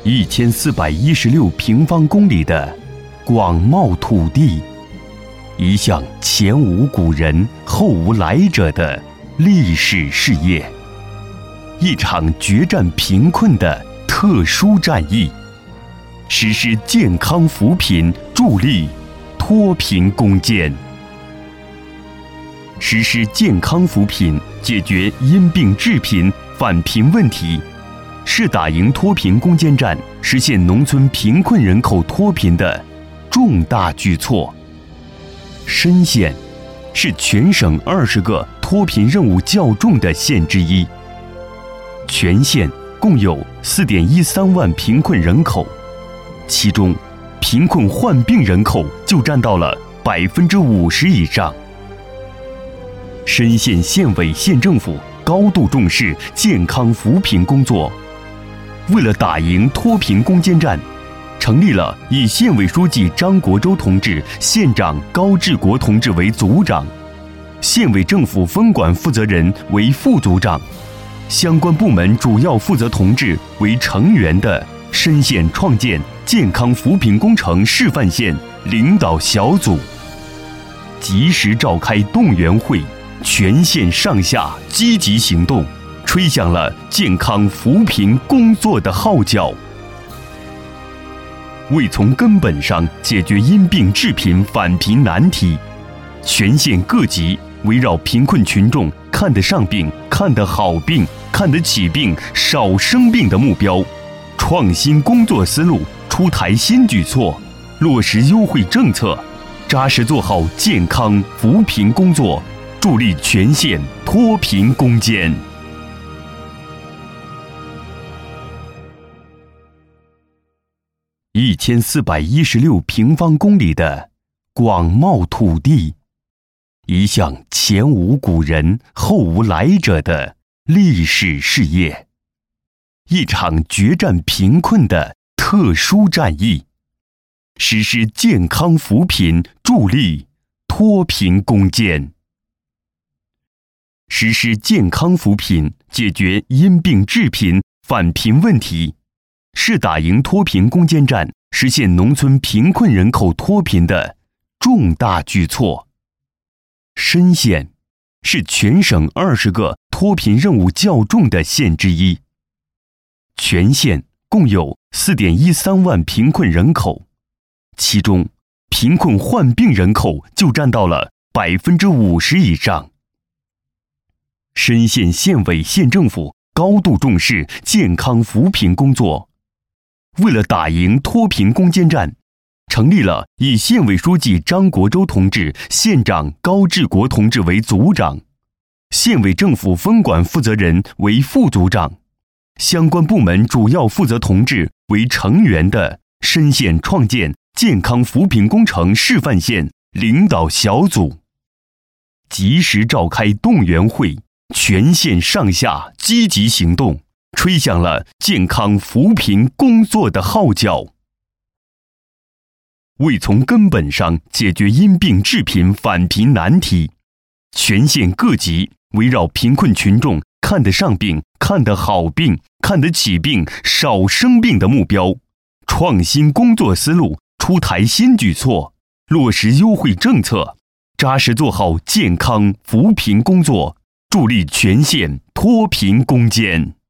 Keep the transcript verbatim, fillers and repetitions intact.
一千四百一十六平方公里的广袤土地，一项前无古人后无来者的历史事业，一场决战贫困的特殊战役，实施健康扶贫助力脱贫攻坚。实施健康扶贫，解决因病致贫、返贫问题，是打赢脱贫攻坚战、实现农村贫困人口脱贫的重大举措。深县是全省二十个脱贫任务较重的县之一，全县共有 四点一三万贫困人口，其中贫困患病人口就占到了百分之五十以上。深县县委县政府高度重视健康扶贫工作，为了打赢脱贫攻坚战，成立了以县委书记张国周同志、县长高志国同志为组长，县委政府分管负责人为副组长，相关部门主要负责同志为成员的深县创建健康扶贫工程示范县领导小组，及时召开动员会，全县上下积极行动，吹响了健康扶贫工作的号角。为从根本上解决因病致贫返贫难题，全县各级围绕贫困群众看得上病、看得好病、看得起病、少生病的目标，创新工作思路，出台新举措，落实优惠政策，扎实做好健康扶贫工作，助力全县脱贫攻坚。一千四百一十六平方公里的广袤土地，一项前无古人后无来者的历史事业，一场决战贫困的特殊战役，实施健康扶贫助力脱贫攻坚。实施健康扶贫，解决因病致贫返贫问题，是打赢脱贫攻坚战、实现农村贫困人口脱贫的重大举措。深县是全省二十个脱贫任务较重的县之一，全县共有 四点一三万贫困人口，其中贫困患病人口就占到了百分之五十以上。深县县委县政府高度重视健康扶贫工作，为了打赢脱贫攻坚战，成立了以县委书记张国周同志、县长高志国同志为组长，县委政府分管负责人为副组长，相关部门主要负责同志为成员的深县创建健康扶贫工程示范县领导小组，及时召开动员会，全县上下积极行动，吹响了健康扶贫工作的号角。为从根本上解决因病致贫返贫难题，全县各级围绕贫困群众看得上病、看得好病、看得起病、少生病的目标，创新工作思路，出台新举措，落实优惠政策，扎实做好健康扶贫工作，助力全县脱贫攻坚。